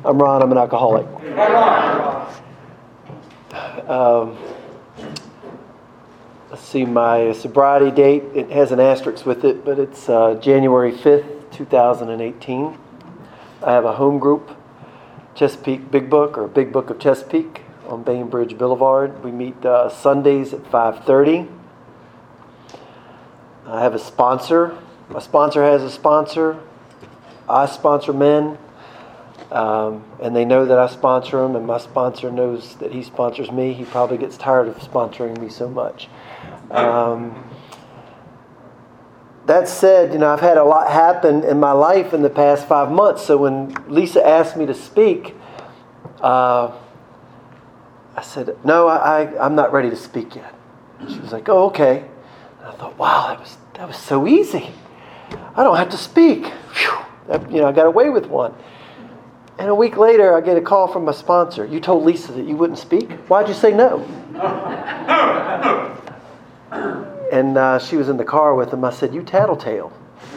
I'm Ron. I'm an alcoholic. Let's see, my sobriety date, it has an asterisk with it, but it's January 5th, 2018. I have a home group, Chesapeake Big Book, or Big Book of Chesapeake on Bainbridge Boulevard. We meet Sundays at 5:30. I have a sponsor. My sponsor has a sponsor. I sponsor men, and they know that I sponsor them, and my sponsor knows that he sponsors me. He probably gets tired of sponsoring me so much. That said, I've had a lot happen in my life in the past 5 months. So when Lisa asked me to speak, I said, "No, I'm not ready to speak yet." She was like, "Oh, okay." And I thought, "Wow, that was so easy. I don't have to speak. Whew. I got away with one." And a week later, I get a call from my sponsor. "You told Lisa that you wouldn't speak? Why'd you say no?" And she was in the car with him. I said, "You tattletale."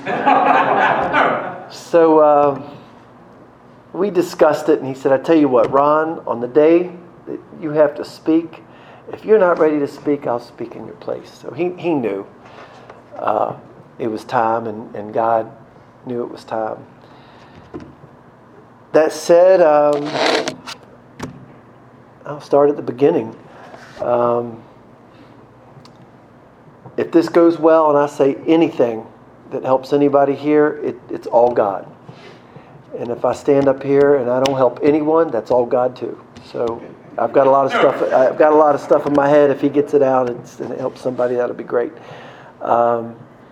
So we discussed it, and he said, "I tell you what, Ron, on the day that you have to speak, if you're not ready to speak, I'll speak in your place." So he knew it was time, and God knew it was time. That said, I'll start at the beginning. If this goes well and I say anything that helps anybody here, it's all God. And if I stand up here and I don't help anyone, that's all God too. So I've got a lot of stuff. I've got a lot of stuff in my head. If He gets it out and it helps somebody, that'll be great. I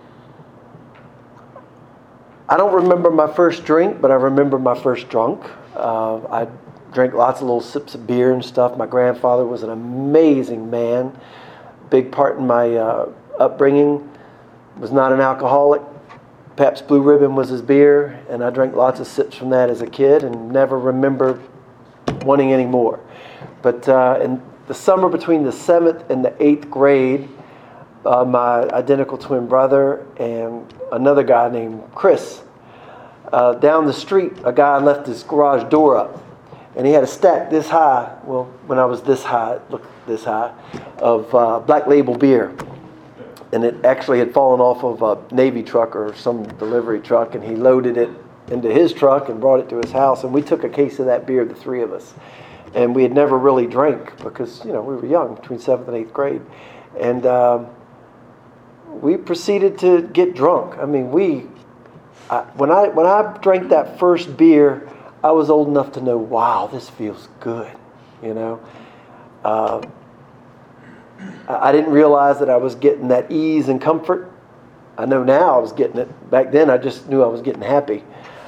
don't remember my first drink, but I remember my first drunk. I drank lots of little sips of beer and stuff. My grandfather was an amazing man. Big part in my upbringing. Was not an alcoholic. Pabst Blue Ribbon was his beer, and I drank lots of sips from that as a kid and never remember wanting any more. But in the summer between the 7th and the 8th grade, my identical twin brother and another guy named Chris, down the street, a guy left his garage door up, and he had a stack this high, well, when I was this high, it looked this high, of Black Label beer. And it actually had fallen off of a Navy truck or some delivery truck, and he loaded it into his truck and brought it to his house, and we took a case of that beer, the three of us. And we had never really drank because, we were young, between 7th and 8th grade. And we proceeded to get drunk. I mean, when I drank that first beer, I was old enough to know, wow, this feels good, I didn't realize that I was getting that ease and comfort. I know now I was getting it. Back then, I just knew I was getting happy.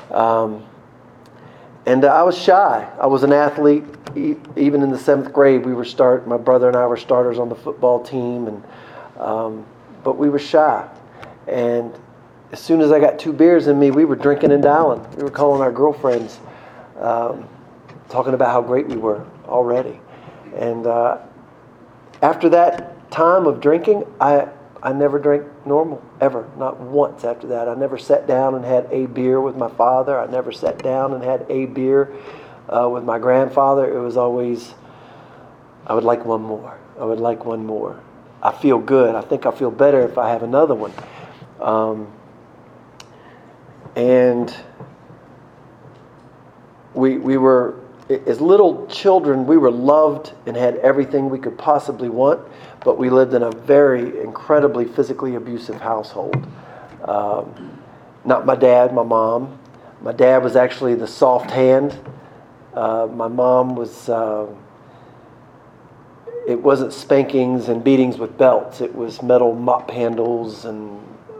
And I was shy. I was an athlete. Even in the 7th grade, my brother and I were starters on the football team, but we were shy. And as soon as I got 2 beers in me, we were drinking and dialing. We were calling our girlfriends, talking about how great we were already. And after that time of drinking, I never drank normal, ever. Not once after that. I never sat down and had a beer with my father. I never sat down and had a beer with my grandfather. It was always, I would like one more. I would like one more. I feel good. I think I feel better if I have another one. And we were, as little children, we were loved and had everything we could possibly want, but we lived in a very incredibly physically abusive household. Not my dad, my mom. My dad was actually the soft hand. My mom was, it wasn't spankings and beatings with belts. It was metal mop handles and,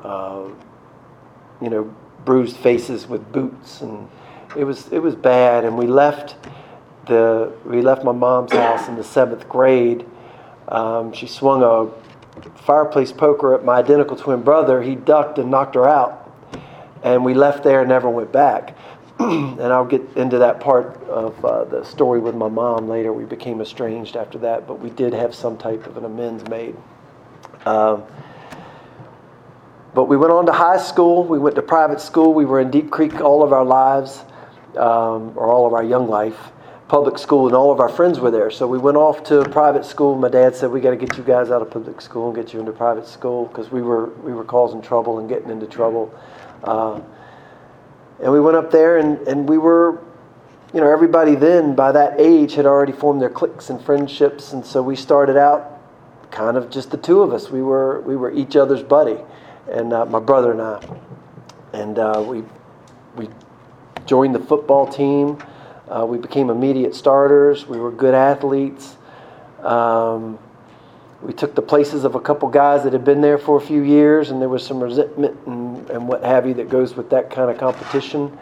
bruised faces with boots. And it was bad. And we left my mom's house in the 7th grade. She swung a fireplace poker at my identical twin brother. He ducked and knocked her out. And we left there and never went back. And I'll get into that part of the story with my mom later. We became estranged after that, but we did have some type of an amends made. But we went on to high school. We went to private school. We were in Deep Creek all of our lives. or all of our young life, public school, and all of our friends were there. So we went off to private school. My dad said, we got to get you guys out of public school and get you into private school, because we were causing trouble and getting into trouble. And we went up there, and we were, everybody then by that age had already formed their cliques and friendships, and so we started out kind of just the two of us. We were each other's buddy, and my brother and I, and we joined the football team. We became immediate starters. We were good athletes. We took the places of a couple guys that had been there for a few years, and there was some resentment and what have you that goes with that kind of competition.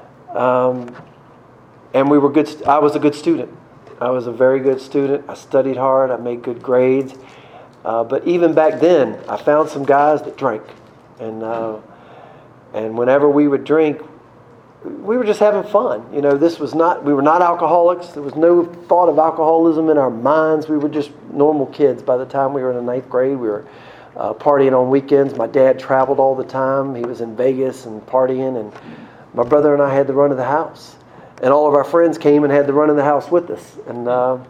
And we were good. I was a good student. I was a very good student. I studied hard. I made good grades. But even back then, I found some guys that drank, and whenever we would drink, we were just having fun. We were not alcoholics. There was no thought of alcoholism in our minds. We were just normal kids. By the time we were in the 9th grade, we were partying on weekends. My dad traveled all the time. He was in Vegas and partying, and my brother and I had the run of the house. And all of our friends came and had the run of the house with us. And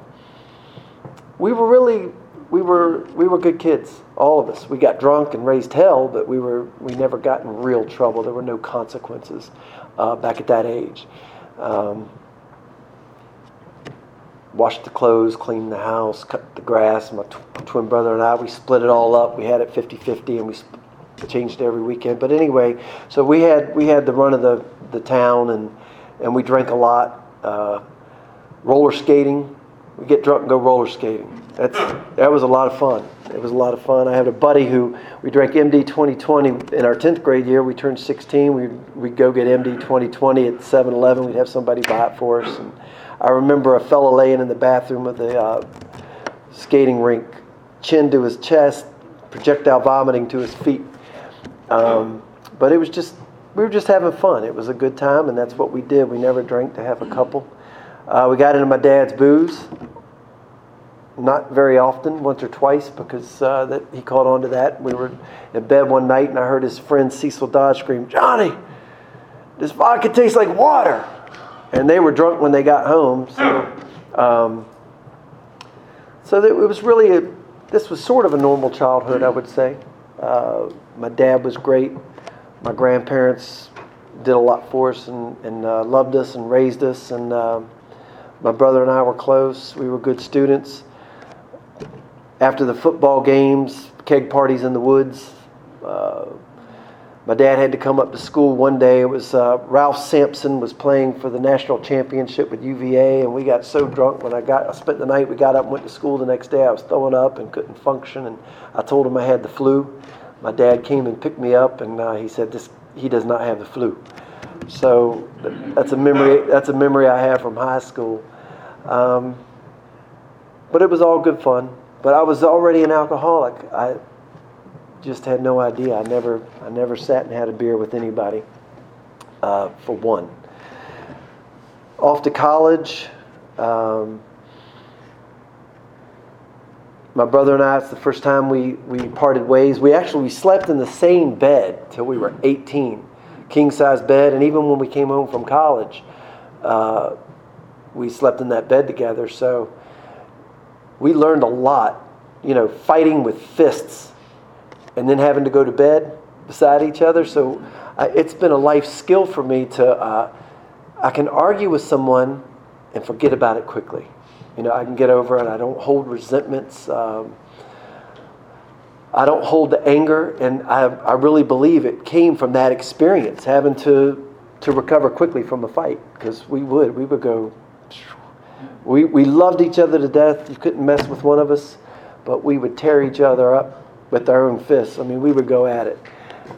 we were good kids, all of us. We got drunk and raised hell, but we never got in real trouble. There were no consequences back at that age. Washed the clothes, cleaned the house, cut the grass. My twin brother and I, we split it all up. We had it 50-50, and we changed it every weekend. But anyway, so we had the run of the town, and we drank a lot. Roller skating. We get drunk and go roller skating. That was a lot of fun. It was a lot of fun. I had a buddy who, we drank MD 2020 in our 10th grade year. We turned 16. We'd go get MD 2020 at 7-Eleven. We'd have somebody buy it for us. And I remember a fellow laying in the bathroom of the skating rink, chin to his chest, projectile vomiting to his feet. But we were just having fun. It was a good time, and that's what we did. We never drank to have a couple. We got into my dad's booze. Not very often, once or twice, because he caught on to that. We were in bed one night, and I heard his friend Cecil Dodge scream, "Johnny, this vodka tastes like water." And they were drunk when they got home. So it was really this was sort of a normal childhood, I would say. My dad was great. My grandparents did a lot for us and loved us and raised us. And my brother and I were close. We were good students. After the football games, keg parties in the woods, my dad had to come up to school one day. It was Ralph Sampson was playing for the national championship with UVA, and we got so drunk when I spent the night. We got up and went to school the next day. I was throwing up and couldn't function, and I told him I had the flu. My dad came and picked me up, and he said, he does not have the flu. So that's a memory I have from high school. But it was all good fun. But I was already an alcoholic. I just had no idea. I never sat and had a beer with anybody, for one. Off to college. My brother and I, it's the first time we parted ways. We slept in the same bed till we were 18. King-size bed. And even when we came home from college, we slept in that bed together. So we learned a lot, fighting with fists and then having to go to bed beside each other. So it's been a life skill for me I can argue with someone and forget about it quickly. I can get over it. I don't hold resentments. I don't hold the anger. And I really believe it came from that experience, having to recover quickly from a fight. Because we would go... We loved each other to death. You couldn't mess with one of us, but we would tear each other up with our own fists. I mean, we would go at it.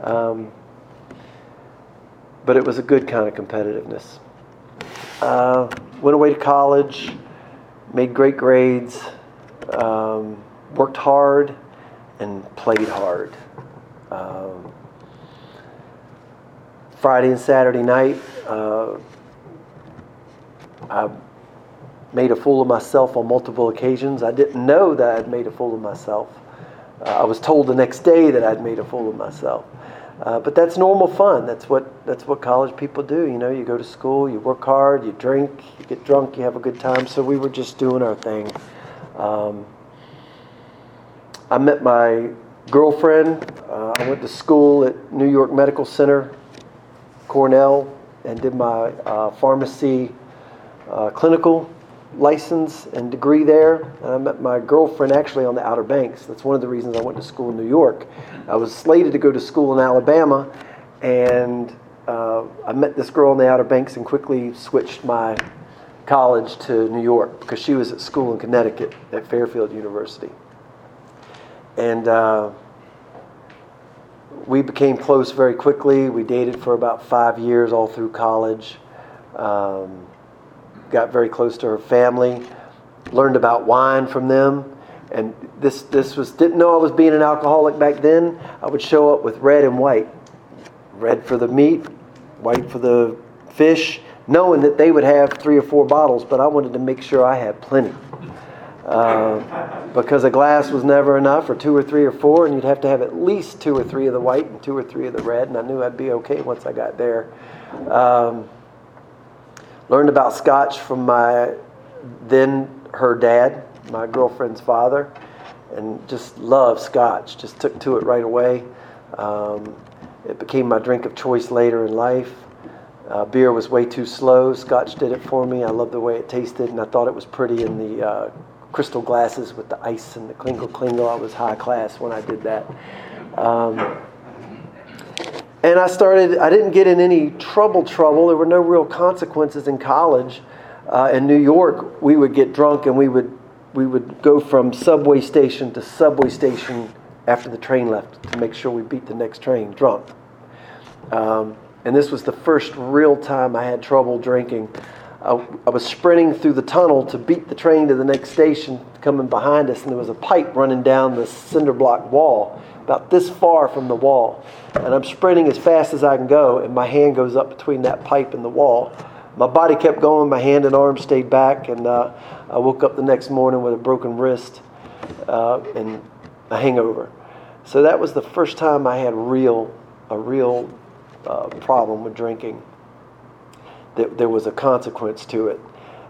But it was a good kind of competitiveness. Went away to college, made great grades, worked hard, and played hard. Friday and Saturday night, I made a fool of myself on multiple occasions. I didn't know that I'd made a fool of myself. I was told the next day that I'd made a fool of myself. But that's normal fun. That's what college people do. You know, you go to school, you work hard, you drink, you get drunk, you have a good time. So we were just doing our thing. I met my girlfriend. I went to school at New York Medical Center, Cornell, and did my pharmacy clinical license and degree there. And I met my girlfriend actually on the Outer Banks. That's one of the reasons I went to school in New York. I was slated to go to school in Alabama, and I met this girl in the Outer Banks and quickly switched my college to New York because she was at school in Connecticut at Fairfield University. And we became close very quickly. We dated for about 5 years all through college. Got very close to her family. Learned about wine from them. And this was, didn't know I was being an alcoholic back then. I would show up with red and white. Red for the meat, white for the fish, knowing that they would have 3 or 4 bottles, but I wanted to make sure I had plenty. Because a glass was never enough, or 2 or 3 or 4, and you'd have to have at least 2 or 3 of the white and 2 or 3 of the red, and I knew I'd be okay once I got there. Learned about Scotch from her dad, my girlfriend's father, and just loved Scotch. Just took to it right away. It became my drink of choice later in life. Beer was way too slow. Scotch did it for me. I loved the way it tasted, and I thought it was pretty in the crystal glasses with the ice and the klingle. I was high class when I did that. And I didn't get in any trouble. There were no real consequences in college. In New York, we would get drunk and we would go from subway station to subway station after the train left to make sure we beat the next train drunk. And this was the first real time I had trouble drinking. I was sprinting through the tunnel to beat the train to the next station coming behind us, and there was a pipe running down the cinder block wall about this far from the wall. And I'm sprinting as fast as I can go, and my hand goes up between that pipe and the wall. My body kept going, my hand and arm stayed back, and I woke up the next morning with a broken wrist and a hangover. So that was the first time I had a real problem with drinking. There was a consequence to it.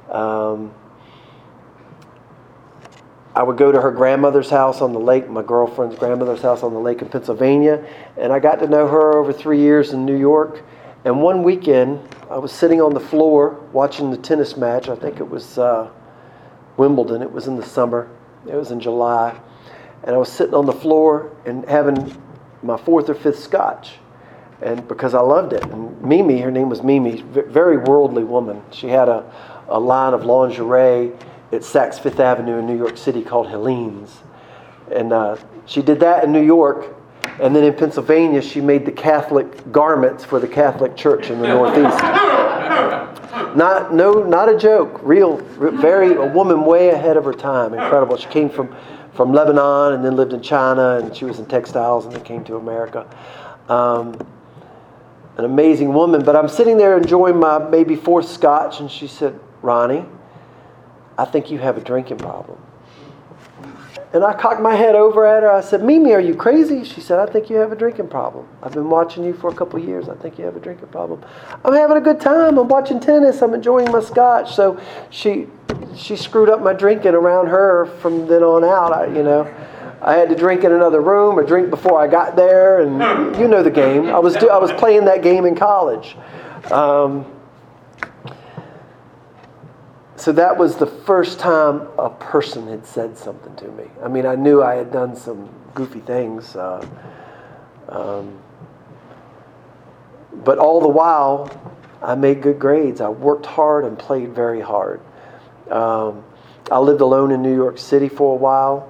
I would go to her grandmother's house on the lake, my girlfriend's grandmother's house on the lake in Pennsylvania, and I got to know her over 3 years in New York. And one weekend, I was sitting on the floor watching the tennis match. I think it was Wimbledon. It was in the summer. It was in July. And I was sitting on the floor and having my 4th or 5th scotch. And because I loved it. And Mimi, her name was Mimi, very worldly woman. She had a line of lingerie at Saks Fifth Avenue in New York City called Helene's. And she did that in New York. And then in Pennsylvania, she made the Catholic garments for the Catholic Church in the Northeast. Not a joke. A woman way ahead of her time. Incredible. She came from Lebanon and then lived in China, and she was in textiles and then came to America. An amazing woman. But I'm sitting there enjoying my maybe 4th scotch, and she said, "Ronnie, I think you have a drinking problem." And I cocked my head over at her. I said, "Mimi, are you crazy?" She said, "I think you have a drinking problem. I've been watching you for a couple of years. I think you have a drinking problem." I'm having a good time. I'm watching tennis. I'm enjoying my scotch. So she screwed up my drinking around her from then on out. I had to drink in another room or drink before I got there, and you know the game. I was playing that game in college. So that was the first time a person had said something to me. I mean, I knew I had done some goofy things. But all the while, I made good grades. I worked hard and played very hard. I lived alone in New York City for a while.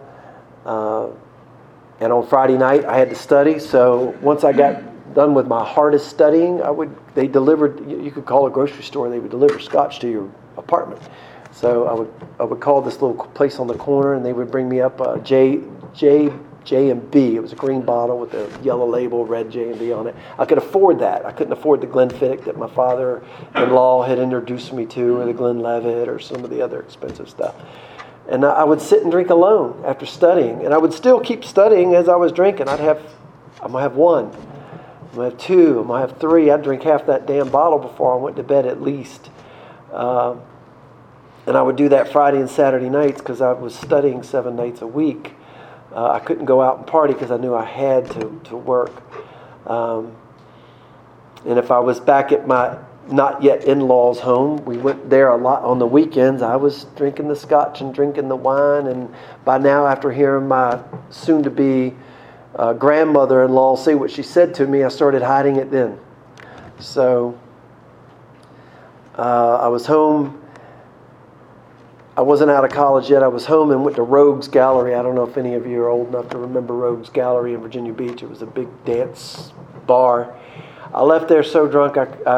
And on Friday night, I had to study. So once I got done with my hardest studying, they delivered, you could call a grocery store, they would deliver scotch to your apartment. So I would call this little place on the corner, and they would bring me up a J&B. It was a green bottle with a yellow label, red J&B on it. I could afford that. I couldn't afford the Glenfiddich that my father-in-law had introduced me to, or the Glenlivet, or some of the other expensive stuff. And I would sit and drink alone after studying, and I would still keep studying as I was drinking. I'm gonna have one. I'm going to have 2. I'm going to have 3. I'd drink half that damn bottle before I went to bed at least. And I would do that Friday and Saturday nights because I was studying 7 nights a week. I couldn't go out and party because I knew I had to work. And if I was back at my not yet in-laws' home, we went there a lot on the weekends. I was drinking the scotch and drinking the wine. And by now, after hearing my soon-to-be grandmother-in-law say what she said to me, I started hiding it then. So I was home. I wasn't out of college yet. I was home and went to Rogues Gallery. I don't know if any of you are old enough to remember Rogues Gallery in Virginia Beach. It was a big dance bar. I left there so drunk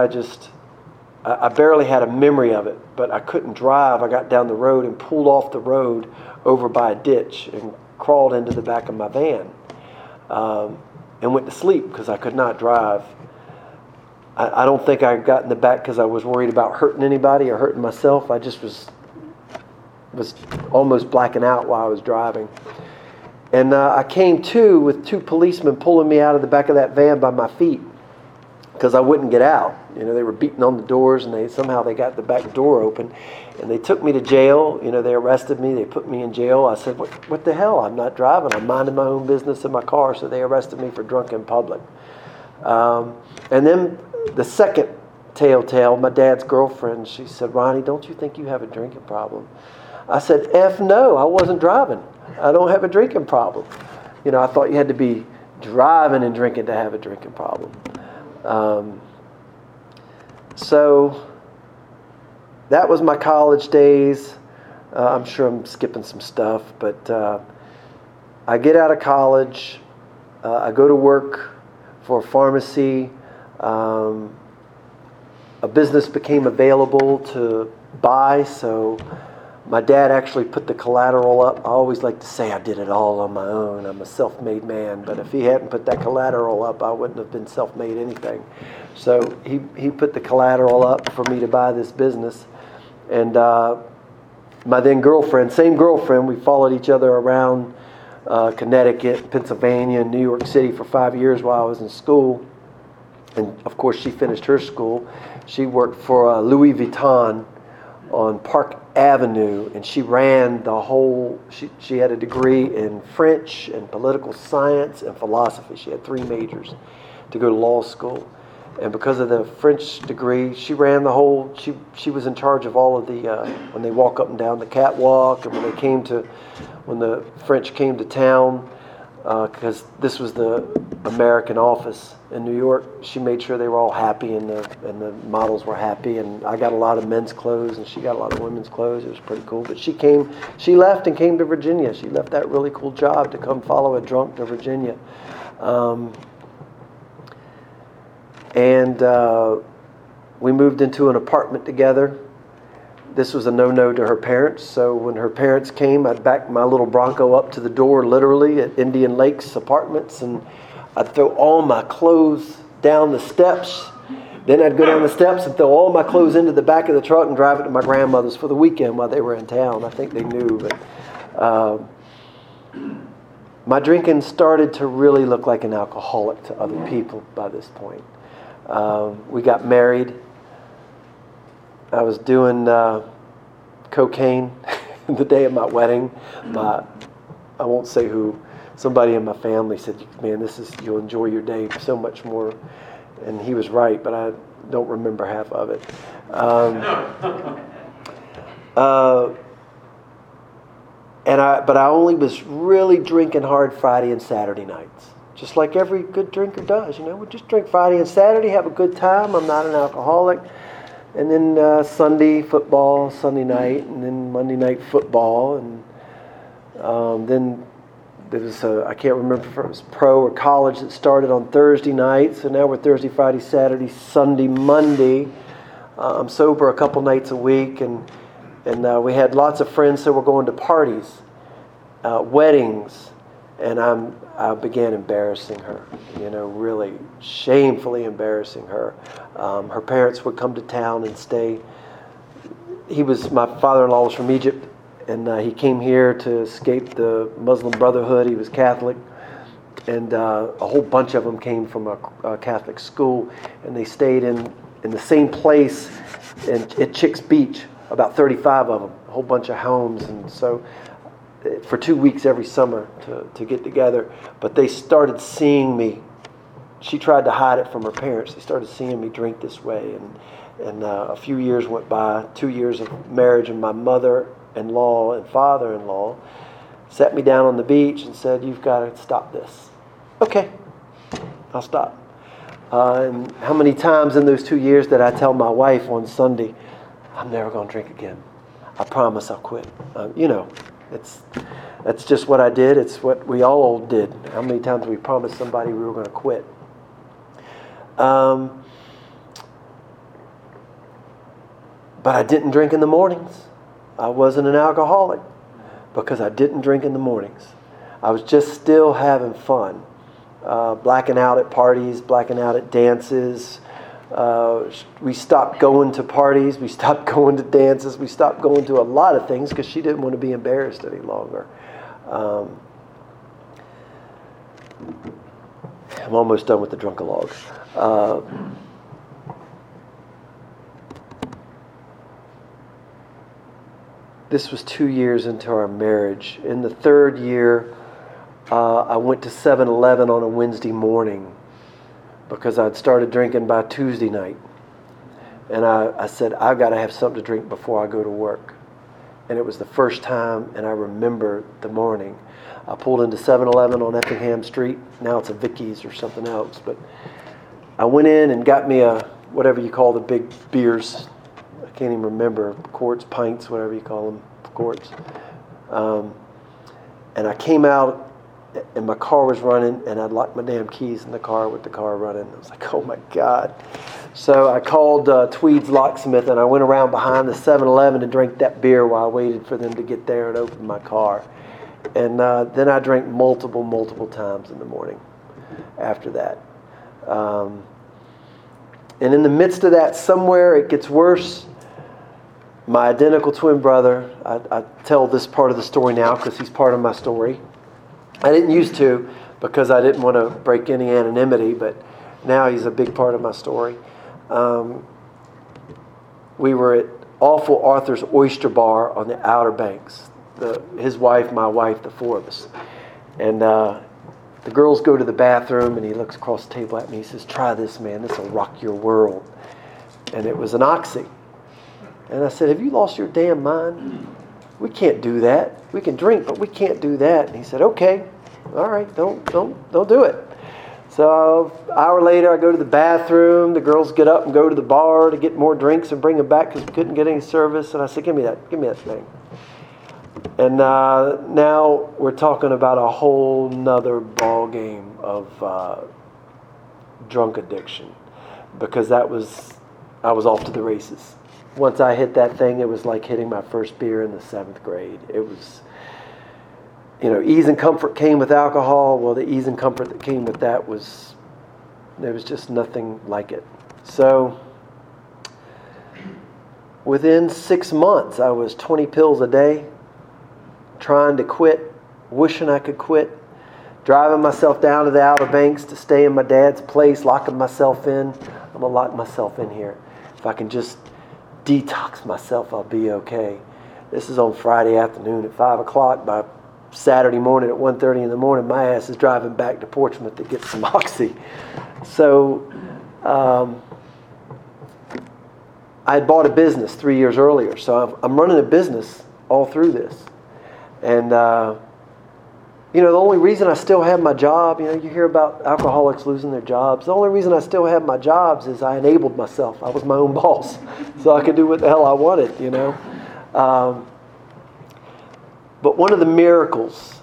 I barely had a memory of it, but I couldn't drive. I got down the road and pulled off the road over by a ditch and crawled into the back of my van and went to sleep because I could not drive. I don't think I got in the back because I was worried about hurting anybody or hurting myself. I just was almost blacking out while I was driving. And I came to with 2 policemen pulling me out of the back of that van by my feet because I wouldn't get out. You know, they were beating on the doors and somehow they got the back door open. And they took me to jail. You know, they arrested me. They put me in jail. I said, what the hell? I'm not driving. I'm minding my own business in my car. So they arrested me for drunk in public. And then the second telltale, my dad's girlfriend, she said, Ronnie, don't you think you have a drinking problem? I said, F no, I wasn't driving. I don't have a drinking problem. You know, I thought you had to be driving and drinking to have a drinking problem. So that was my college days. I'm sure I'm skipping some stuff, but I get out of college. I go to work for a pharmacy. A business became available to buy, so my dad actually put the collateral up. I always like to say I did it all on my own. I'm a self-made man, but if he hadn't put that collateral up, I wouldn't have been self-made anything. So he put the collateral up for me to buy this business. And my then girlfriend, same girlfriend, we followed each other around Connecticut, Pennsylvania, and New York City for 5 years while I was in school. And of course, she finished her school. She worked for Louis Vuitton on Park Avenue, and she ran the whole, she had a degree in French and political science and philosophy. She had 3 majors to go to law school. And because of the French degree, she ran the whole, she was in charge of all of the, when they walk up and down the catwalk, and when the French came to town, because this was the American office in New York, she made sure they were all happy and the models were happy, and I got a lot of men's clothes and she got a lot of women's clothes. It was pretty cool. But she left and came to Virginia. She left that really cool job to come follow a drunk to Virginia. We moved into an apartment together. This was a no-no to her parents, so when her parents came, I'd back my little Bronco up to the door, literally, at Indian Lakes Apartments, and I'd throw all my clothes down the steps. Then I'd go down the steps and throw all my clothes into the back of the truck and drive it to my grandmother's for the weekend while they were in town. I think they knew, but my drinking started to really look like an alcoholic to other people by this point. We got married. I was doing cocaine the day of my wedding. I won't say who. Somebody in my family said, "Man, you'll enjoy your day so much more." And he was right, but I don't remember half of it. But I only was really drinking hard Friday and Saturday nights, just like every good drinker does. You know, we just drink Friday and Saturday, have a good time. I'm not an alcoholic. And then Sunday football, Sunday night, and then Monday night football, and then there was I can't remember if it was pro or college that started on Thursday night. So now we're Thursday, Friday, Saturday, Sunday, Monday. I'm sober a couple nights a week, and we had lots of friends, so we're going to parties, weddings, and I began embarrassing her, really shamefully embarrassing her. Her parents would come to town and stay. My father-in-law was from Egypt, and he came here to escape the Muslim Brotherhood. He was Catholic, and a whole bunch of them came from a Catholic school, and they stayed in the same place at Chicks Beach, about 35 of them, a whole bunch of homes. And so for 2 weeks every summer to get together. But they started seeing me. She tried to hide it from her parents. They started seeing me drink this way. And a few years went by, 2 years of marriage, and my mother-in-law and father-in-law sat me down on the beach and said, "You've got to stop this." Okay, I'll stop. And how many times in those 2 years did I tell my wife on Sunday, "I'm never going to drink again. I promise I'll quit." That's just what I did. It's what we all did. How many times we promised somebody we were going to quit? But I didn't drink in the mornings. I wasn't an alcoholic because I didn't drink in the mornings. I was just still having fun. Blacking out at parties, blacking out at dances. We stopped going to parties. We stopped going to dances. We stopped going to a lot of things because she didn't want to be embarrassed any longer. I'm almost done with the Drunkalog. This was 2 years into our marriage. In the third year, I went to 7-Eleven on a Wednesday morning because I'd started drinking by Tuesday night. And I said, "I've got to have something to drink before I go to work." And it was the first time, and I remember the morning. I pulled into 7-Eleven on Effingham Street. Now it's a Vicky's or something else. But I went in and got me a, whatever you call the big beers. I can't even remember, quarts, pints, whatever you call them, quarts. And I came out, and my car was running, and I'd locked my damn keys in the car with the car running. I was like, oh my God. So I called Tweed's Locksmith, and I went around behind the 7-Eleven and drank that beer while I waited for them to get there and open my car. And then I drank multiple times in the morning after that. And in the midst of that, somewhere it gets worse. My identical twin brother, I tell this part of the story now because he's part of my story. I didn't used to because I didn't want to break any anonymity, but now he's a big part of my story. We were at Awful Arthur's Oyster Bar on the Outer Banks. His wife, my wife, the four of us. And the girls go to the bathroom, and he looks across the table at me. He says, "Try this, man. This will rock your world." And it was an Oxy. And I said, "Have you lost your damn mind? We can't do that. We can drink, but we can't do that." And he said, "Okay, all right, don't do it." So an hour later, I go to the bathroom. The girls get up and go to the bar to get more drinks and bring them back because we couldn't get any service. And I said, give me that thing." And now we're talking about a whole nother ball game of drunk addiction, because I was off to the races. Once I hit that thing, it was like hitting my first beer in the 7th grade. It was, ease and comfort came with alcohol. Well, the ease and comfort that came with that there was just nothing like it. So within 6 months, I was 20 pills a day, trying to quit, wishing I could quit, driving myself down to the Outer Banks to stay in my dad's place, locking myself in. I'm going to lock myself in here. If I can just detox myself, I'll be okay. This is on Friday afternoon at 5 o'clock. By Saturday morning at 1:30 in the morning, my ass is driving back to Portsmouth to get some Oxy. So I had bought a business 3 years earlier. So I'm running a business all through this. And, the only reason I still have my job, you hear about alcoholics losing their jobs. The only reason I still have my jobs is I enabled myself. I was my own boss. So I could do what the hell I wanted, But one of the miracles,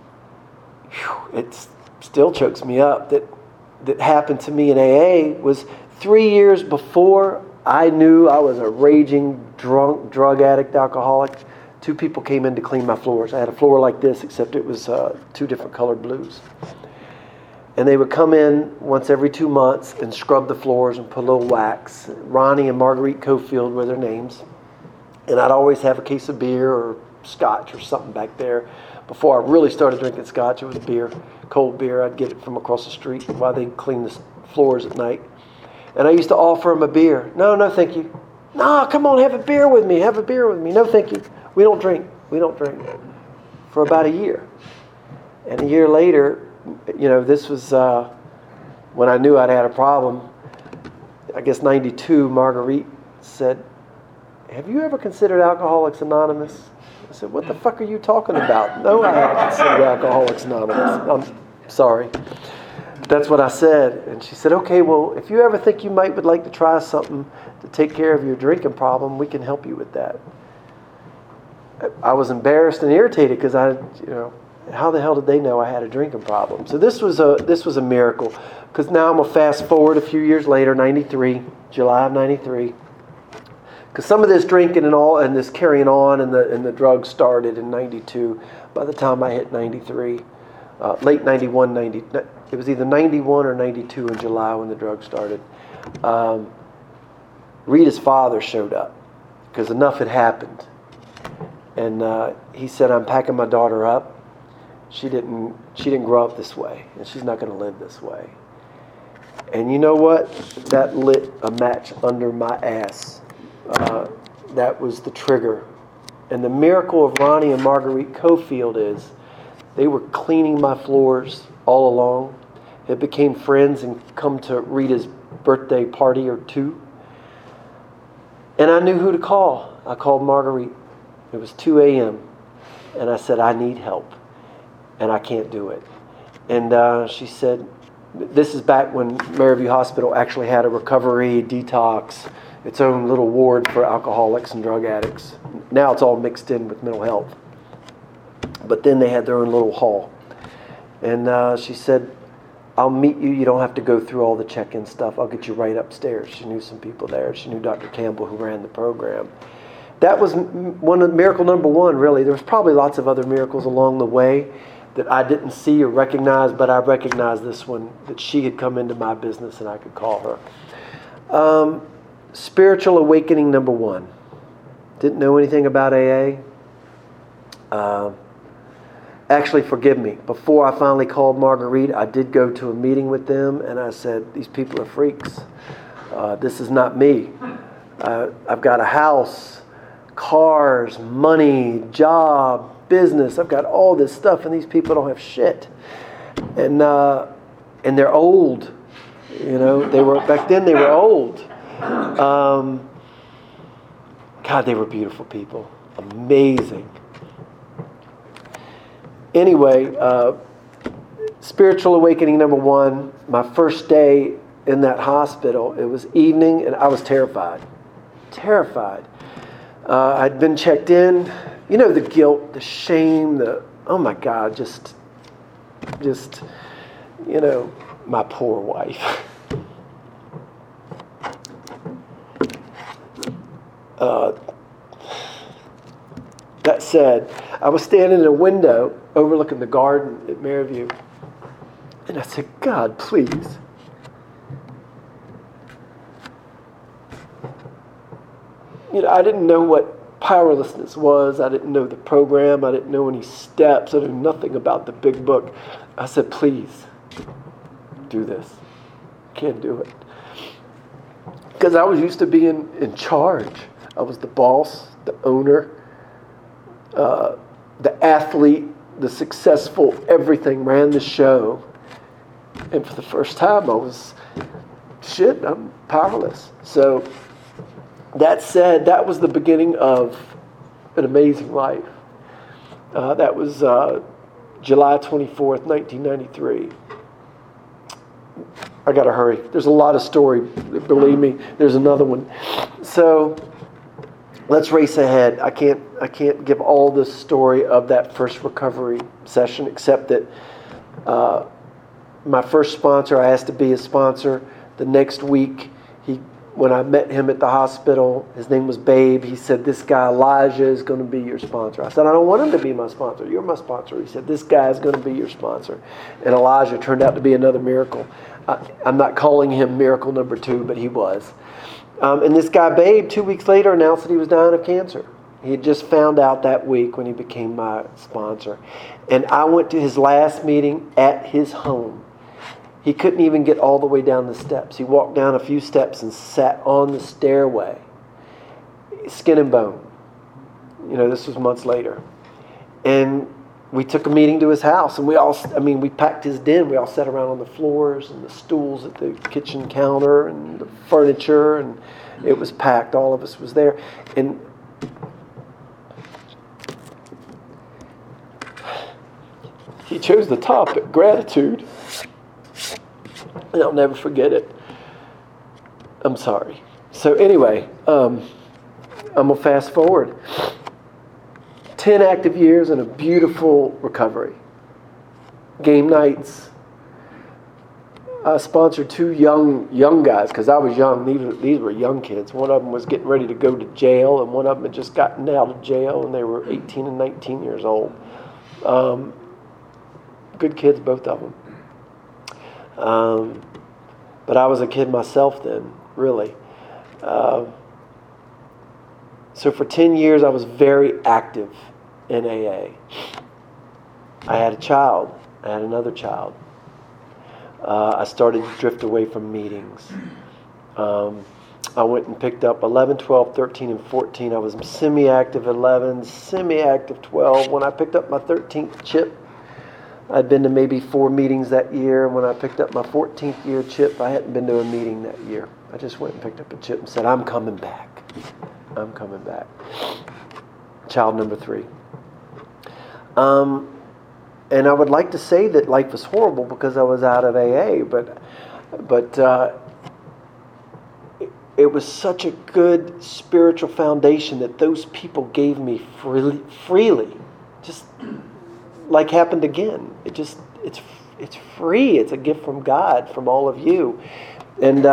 it still chokes me up, that happened to me in AA was 3 years before I knew I was a raging, drunk, drug addict, alcoholic. 2 people came in to clean my floors. I had a floor like this, except it was 2 different colored blues. And they would come in once every 2 months and scrub the floors and put a little wax. Ronnie and Marguerite Cofield were their names. And I'd always have a case of beer or scotch or something back there. Before I really started drinking scotch, it was beer, cold beer. I'd get it from across the street while they clean the floors at night. And I used to offer them a beer. No, thank you. No, come on, have a beer with me. Have a beer with me. No, thank you. We don't drink. For about a year. And a year later, this was when I knew I'd had a problem. I guess 92, Marguerite said, have you ever considered Alcoholics Anonymous? I said, what the fuck are you talking about? No, I haven't considered Alcoholics Anonymous. I'm sorry. That's what I said. And she said, okay, well, if you ever think you would like to try something to take care of your drinking problem, we can help you with that. I was embarrassed and irritated because how the hell did they know I had a drinking problem? So this was a miracle, because now I'm going to fast forward a few years later, 93, July of 93. Because some of this drinking and this carrying on and the drugs started in 92. By the time I hit 93, late 91, it was either 91 or 92 in July when the drugs started. Rita's father showed up because enough had happened. And he said, I'm packing my daughter up. She didn't grow up this way, and she's not going to live this way. And you know what? That lit a match under my ass. That was the trigger. And the miracle of Ronnie and Marguerite Cofield is they were cleaning my floors all along. It became friends and come to Rita's birthday party or two. And I knew who to call. I called Marguerite. It was 2 a.m. And I said, I need help. And I can't do it. And she said, this is back when Maryview Hospital actually had a recovery, detox, its own little ward for alcoholics and drug addicts. Now it's all mixed in with mental health. But then they had their own little hall. And she said, I'll meet you. You don't have to go through all the check-in stuff. I'll get you right upstairs. She knew some people there. She knew Dr. Campbell, who ran the program. That was miracle number one, really. There was probably lots of other miracles along the way that I didn't see or recognize, but I recognized this one, that she had come into my business and I could call her. Spiritual awakening number one. Didn't know anything about AA. Actually, forgive me. Before I finally called Marguerite, I did go to a meeting with them, and I said, these people are freaks. This is not me. I've got a house, cars, money, job, business. I've got all this stuff, and these people don't have shit. And they're old. Back then they were old. God, they were beautiful people. Amazing. Anyway, spiritual awakening number one, my first day in that hospital, it was evening, and I was terrified. I'd been checked in. The guilt, the shame, oh my God, just my poor wife. That said, I was standing in a window overlooking the garden at Maryview, and I said, God, please. I didn't know what powerlessness was. I didn't know the program. I didn't know any steps. I knew nothing about the big book. I said, please, do this. Can't do it. Because I was used to being in charge. I was the boss, the owner, the athlete, the successful, everything, ran the show. And for the first time, I was, I'm powerless. So that said, that was the beginning of an amazing life. That was July 24th, 1993. I got to hurry. There's a lot of story. Believe me, there's another one. So let's race ahead. I can't give all the story of that first recovery session, except that my first sponsor, I asked to be a sponsor. The next week, when I met him at the hospital, his name was Babe. He said, this guy Elijah is going to be your sponsor. I said, I don't want him to be my sponsor. You're my sponsor. He said, this guy is going to be your sponsor. And Elijah turned out to be another miracle. I'm not calling him miracle number 2, but he was. And this guy Babe, 2 weeks later, announced that he was dying of cancer. He had just found out that week when he became my sponsor. And I went to his last meeting at his home. He couldn't even get all the way down the steps. He walked down a few steps and sat on the stairway. Skin and bone. This was months later. And we took a meeting to his house, and we packed his den. We all sat around on the floors and the stools at the kitchen counter and the furniture, and it was packed. All of us was there. And he chose the topic, gratitude. And I'll never forget it. I'm sorry. So anyway, I'm going to fast forward. 10 active years and a beautiful recovery. Game nights. I sponsored 2 young guys, because I was young. These were young kids. One of them was getting ready to go to jail, and one of them had just gotten out of jail, and they were 18 and 19 years old. Good kids, both of them. But I was a kid myself then, really. So for 10 years, I was very active in AA. I had a child. I had another child. I started to drift away from meetings. I went and picked up 11, 12, 13, and 14. I was semi-active 11, semi-active 12. When I picked up my 13th chip, I'd been to maybe 4 meetings that year. When I picked up my 14th year chip, I hadn't been to a meeting that year. I just went and picked up a chip and said, I'm coming back. I'm coming back. Child number 3. And I would like to say that life was horrible because I was out of AA, but it was such a good spiritual foundation that those people gave me freely. Just like happened again. It's free. It's a gift from God, from all of you. And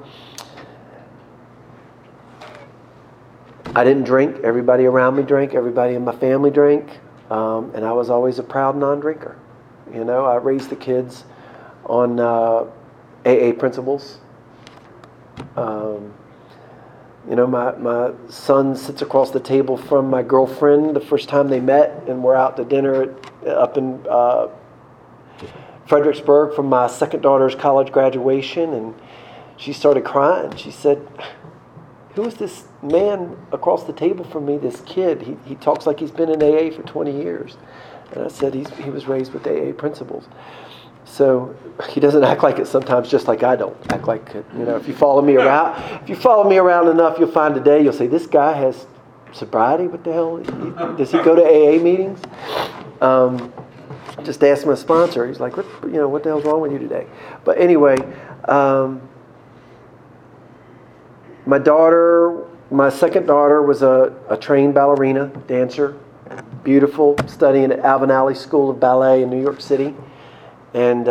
I didn't drink. Everybody around me drank. Everybody in my family drank. And I was always a proud non-drinker. I raised the kids on AA principles. My son sits across the table from my girlfriend the first time they met, and we're out to dinner up in Fredericksburg for my second daughter's college graduation, and she started crying. She said, who is this man across the table from me, this kid? He talks like he's been in AA for 20 years. And I said, he was raised with AA principles. So he doesn't act like it sometimes, just like I don't act like it. If you follow me around enough, you'll find today, you'll say, this guy has sobriety? What the hell? Does he go to AA meetings? Just asked my sponsor. He's like, what the hell's wrong with you today? But anyway, my second daughter was a trained ballerina, dancer, beautiful, studying at Alvin Alley School of Ballet in New York City. And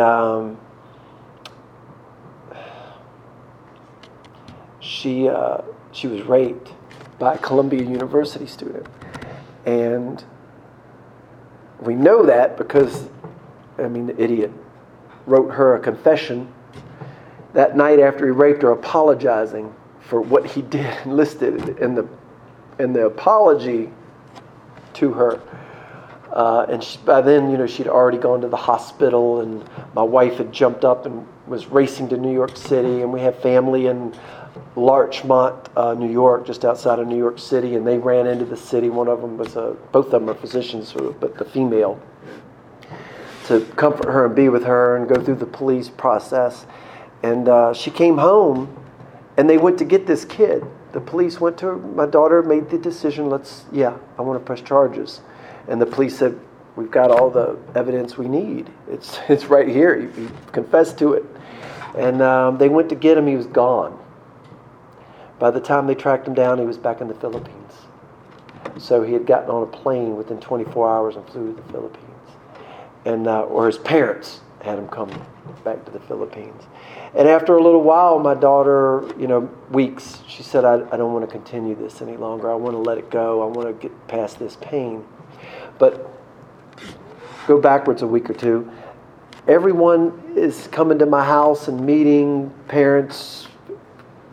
she was raped by a Columbia University student. And we know that because, the idiot wrote her a confession that night after he raped her, apologizing for what he did, and listed in the apology to her. And by then, she'd already gone to the hospital, and my wife had jumped up and was racing to New York City, and we have family in Larchmont, New York, just outside of New York City, and they ran into the city. One of them was both of them are physicians, but the female, to comfort her and be with her and go through the police process. And she came home, and they went to get this kid. The police went to her. My daughter made the decision, I want to press charges. And the police said, we've got all the evidence we need. It's right here. He confessed to it. And they went to get him. He was gone. By the time they tracked him down, he was back in the Philippines. So he had gotten on a plane within 24 hours and flew to the Philippines. And or his parents had him come back to the Philippines. And after a little while, my daughter, weeks, she said, I don't want to continue this any longer. I want to let it go. I want to get past this pain. But go backwards a week or two. Everyone is coming to my house and meeting, parents,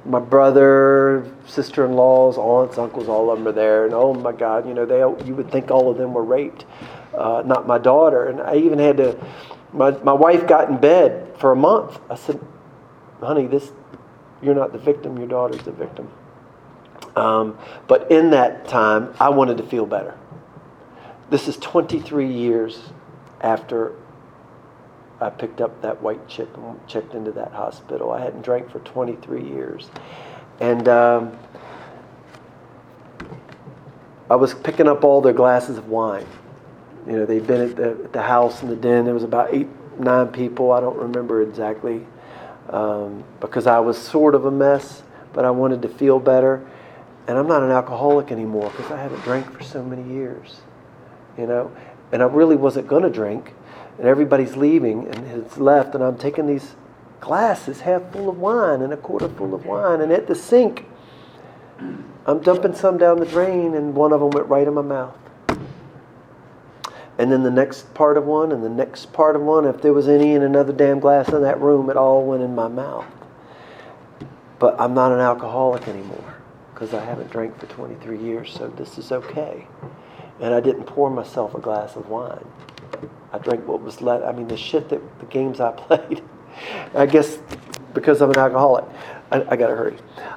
my brother, sister-in-laws, aunts, uncles, all of them are there. And oh my God, you would think all of them were raped. Not my daughter. And I even had to, my wife got in bed for a month. I said, honey, you're not the victim, your daughter's the victim. But in that time, I wanted to feel better. This is 23 years after I picked up that white chip and checked into that hospital. I hadn't drank for 23 years. And I was picking up all their glasses of wine. They'd been at the house in the den. There was about 8, 9 people. I don't remember exactly because I was sort of a mess, but I wanted to feel better. And I'm not an alcoholic anymore because I haven't drank for so many years, And I really wasn't going to drink. And everybody's leaving and it's left. And I'm taking these glasses half full of wine and a quarter full of wine. And at the sink, I'm dumping some down the drain and one of them went right in my mouth. And then the next part of one and the next part of one. If there was any in another damn glass in that room, it all went in my mouth. But I'm not an alcoholic anymore because I haven't drank for 23 years. So this is okay. And I didn't pour myself a glass of wine. I drank what was left. The games I played. I guess because I'm an alcoholic. I got to hurry.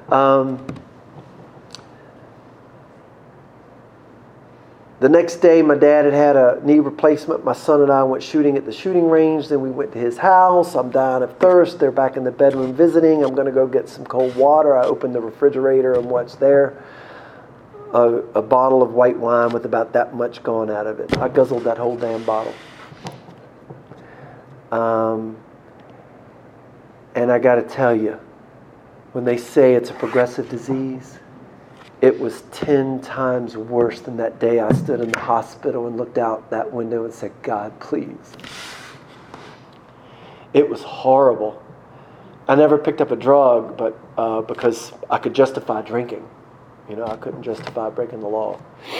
The next day, my dad had a knee replacement. My son and I went shooting at the shooting range. Then we went to his house. I'm dying of thirst. They're back in the bedroom visiting. I'm going to go get some cold water. I opened the refrigerator and what's there? A bottle of white wine with about that much gone out of it. I guzzled that whole damn bottle. And I got to tell you, when they say it's a progressive disease, it was 10 times worse than that day I stood in the hospital and looked out that window and said, God, please. It was horrible. I never picked up a drug, but because I could justify drinking. I couldn't justify breaking the law.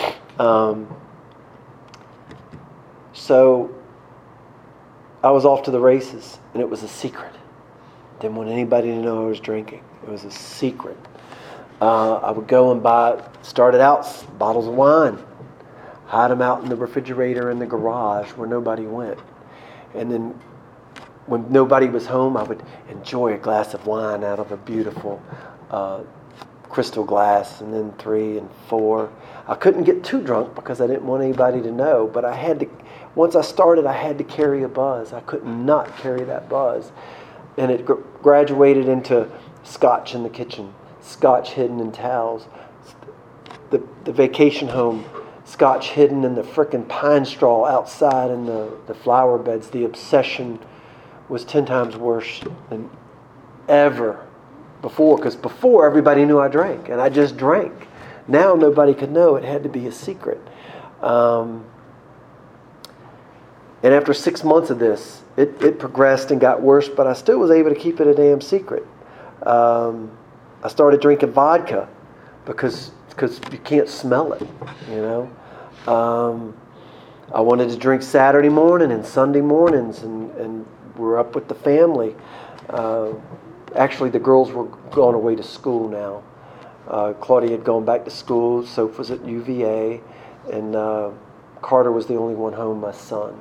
So I was off to the races, and it was a secret. Didn't want anybody to know I was drinking. It was a secret. I would go and started out bottles of wine, hide them out in the refrigerator in the garage where nobody went. And then when nobody was home, I would enjoy a glass of wine out of a beautiful crystal glass, and then 3 and 4. I couldn't get too drunk because I didn't want anybody to know, but I had to, once I started, I had to carry a buzz. I could not carry that buzz. And it graduated into scotch in the kitchen, scotch hidden in towels, the vacation home, scotch hidden in the frickin' pine straw outside in the flower beds. The obsession was 10 times worse than ever before, because before everybody knew I drank, and I just drank. Now nobody could know. It had to be a secret. And after 6 months of this, it progressed and got worse, but I still was able to keep it a damn secret. I started drinking vodka because you can't smell it, I wanted to drink Saturday morning and Sunday mornings, and we're up with the family. Actually, the girls were going away to school now. Claudia had gone back to school. Soph was at UVA, and Carter was the only one home, my son.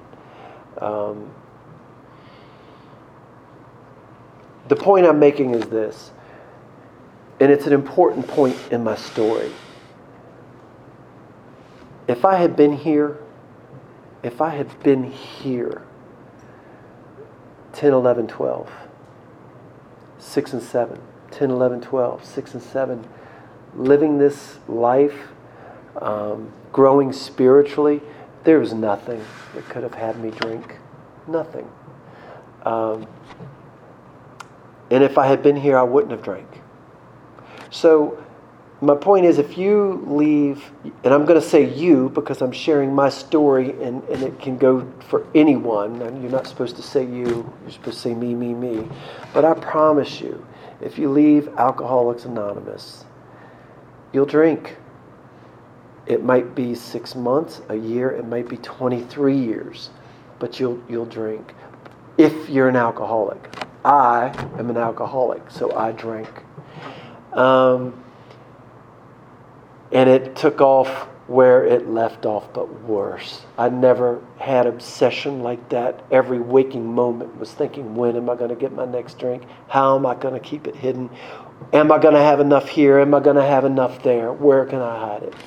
The point I'm making is this, and it's an important point in my story. If I had been here 10, 11, 12, 6 and 7, 10, 11, 12, 6 and 7, living this life, growing spiritually, there was nothing that could have had me drink. Nothing. And if I had been here, I wouldn't have drank. So my point is, if you leave, and I'm going to say you because I'm sharing my story, and it can go for anyone, and you're not supposed to say you, you're supposed to say me, me, me. But I promise you, if you leave Alcoholics Anonymous, you'll drink. It might be 6 months, a year, it might be 23 years, but you'll drink. If you're an alcoholic. I am an alcoholic, so I drink. And it took off where it left off, but worse. I never had obsession like that. Every waking moment was thinking, when am I going to get my next drink? How am I going to keep it hidden? Am I going to have enough here? Am I going to have enough there? Where can I hide it?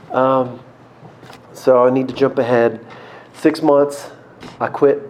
So I need to jump ahead. 6 months, I quit.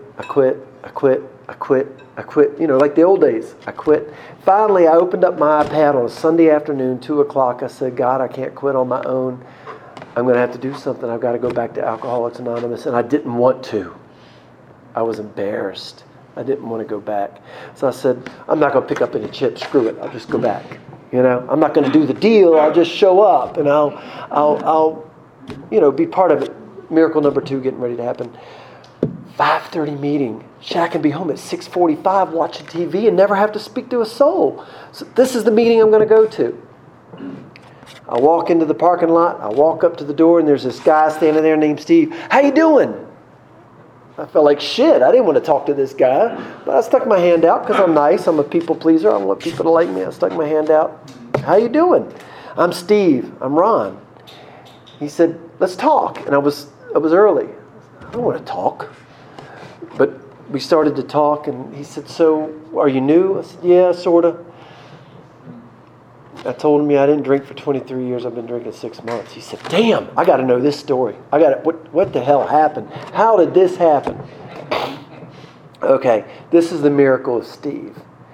You know, like the old days. I quit. Finally, I opened up my iPad on a Sunday afternoon, 2 o'clock. I said, God, I can't quit on my own. I'm going to have to do something. I've got to go back to Alcoholics Anonymous. And I didn't want to. I was embarrassed. I didn't want to go back. So I said, I'm not going to pick up any chips. Screw it. I'll just go back. You know, I'm not going to do the deal. I'll just show up and I'll be part of it. Miracle number 2 getting ready to happen. 5:30 meeting. I can be home at 6:45 watching TV and never have to speak to a soul. So this is the meeting I'm going to go to. I walk into the parking lot. I walk up to the door and there's this guy standing there named Steve. How you doing? I felt like shit. I didn't want to talk to this guy. But I stuck my hand out because I'm nice. I'm a people pleaser. I want people to like me. I stuck my hand out. How you doing? I'm Steve. I'm Ron. He said, let's talk. And I was early. I don't want to talk. But we started to talk, and he said, so, are you new? I said, yeah, sort of. I told him, I didn't drink for 23 years. I've been drinking 6 months. He said, damn, I got to know this story. What the hell happened? How did this happen? Okay, this is the miracle of Steve.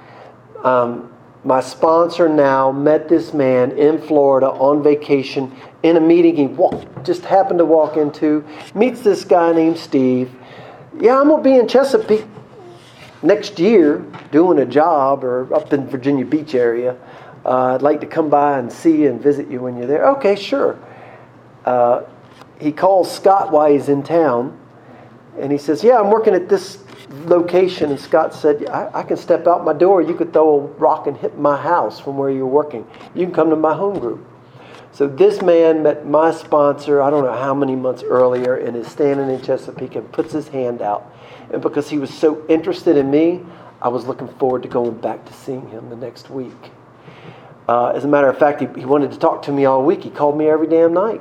My sponsor now met this man in Florida on vacation in a meeting he just happened to walk into. Meets this guy named Steve. Yeah, I'm going to be in Chesapeake next year doing a job or up in Virginia Beach area. I'd like to come by and see you and visit you when you're there. Okay, sure. He calls Scott while he's in town. And he says, yeah, I'm working at this location. And Scott said, I can step out my door. You could throw a rock and hit my house from where you're working. You can come to my home group. So this man met my sponsor, I don't know how many months earlier, and is standing in Chesapeake and puts his hand out. And because he was so interested in me, I was looking forward to going back to seeing him the next week. As a matter of fact, he wanted to talk to me all week. He called me every damn night.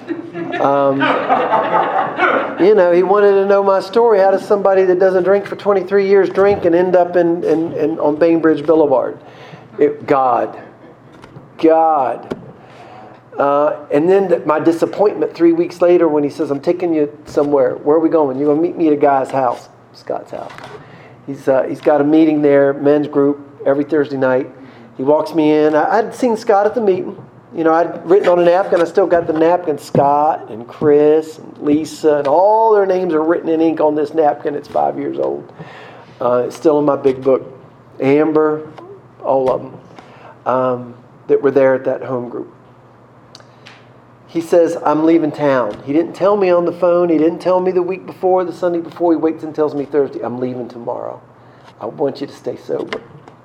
He wanted to know my story. How does somebody that doesn't drink for 23 years drink and end up in on Bainbridge Boulevard? God. And then my disappointment 3 weeks later when he says, I'm taking you somewhere. Where are we going? You're going to meet me at a guy's house, Scott's house. He's got a meeting there, men's group, every Thursday night. He walks me in. I'd seen Scott at the meeting. I'd written on a napkin. I still got the napkin. Scott and Chris and Lisa and all their names are written in ink on this napkin. It's 5 years old. It's still in my big book. Amber, all of them that were there at that home group. He says, I'm leaving town. He didn't tell me on the phone. He didn't tell me the week before, the Sunday before. He waits and tells me Thursday, I'm leaving tomorrow. I want you to stay sober.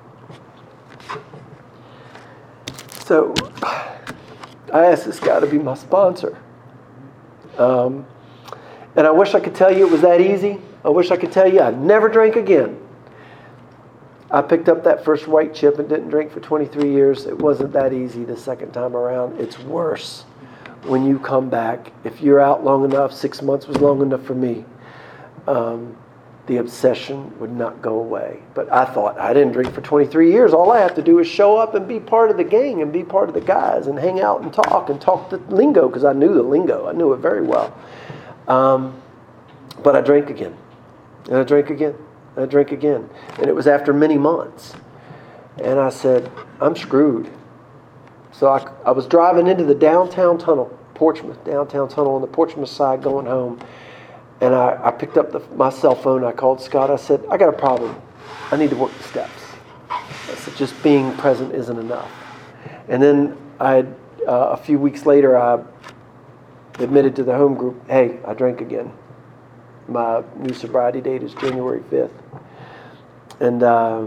So I asked this guy to be my sponsor. And I wish I could tell you it was that easy. I wish I could tell you I'd never drink again. I picked up that first white chip and didn't drink for 23 years. It wasn't that easy the second time around. It's worse when you come back. If you're out long enough, 6 months was long enough for me, the obsession would not go away. But I thought, I didn't drink for 23 years. All I have to do is show up and be part of the gang and be part of the guys and hang out and talk the lingo, because I knew the lingo. I knew it very well. But I drank again. And I drank again. And I drank again. And it was after many months. And I said, I'm screwed. So I was driving into the downtown tunnel, Portsmouth, downtown tunnel on the Portsmouth side going home. And I picked up my cell phone. I called Scott. I said, I got a problem. I need to work the steps. I said, just being present isn't enough. And then a few weeks later, I admitted to the home group, hey, I drank again. My new sobriety date is January 5th. And